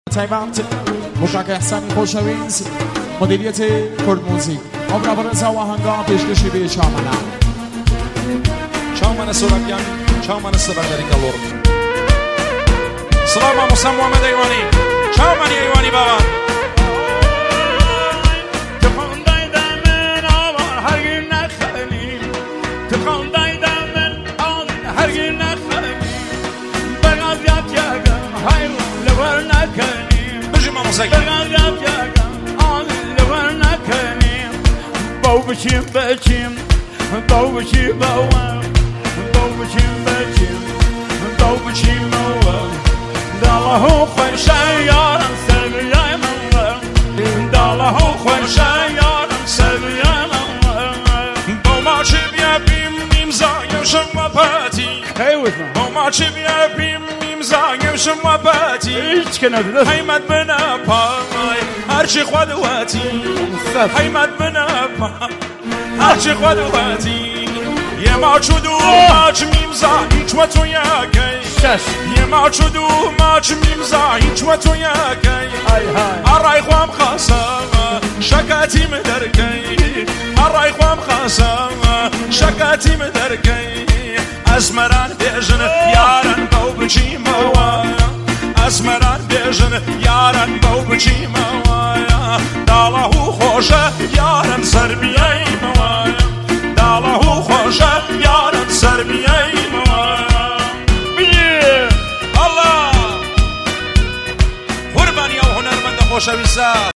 تایمت مشک احسانی خوشویز مدیریت کرد موزیک عمر برزا و هنگام پیشکشی به چامنه چامنه سرگان چامنه سبندری کلور سلام موسی محمد ایوانی چامنه ایوانی بابا بچیم بچیم باو بچیم باو بچیم بچیم باو بچیم باو داله خوش یارم سربیای من داله خوش یارم سربیای من با ما چه بیابیم میمزایم شما پاتی با ما چه بیابیم میمزایم شما پاتی هیچ که نداره حیمت بنا پای هرچی خودواتی حیمت بنا پای هرچی خودواتی یه ما چودو ماچ میمزا هیچ و تو یکی یه ما چودو ماچ میمزا هیچ و تو یکی هرای خوام خاصم شکاتی مدرکی هرای خوام خاصم شکاتی مدرکی از مران بیجن یارن باو بچیم باوایا از مران بیجن یارن باو بچیم باوایا داله خوشه یارن سربیای باوایا داله خوشه یارن سربیای باوایا بیه الله قربانی و هنرمند خوشویسته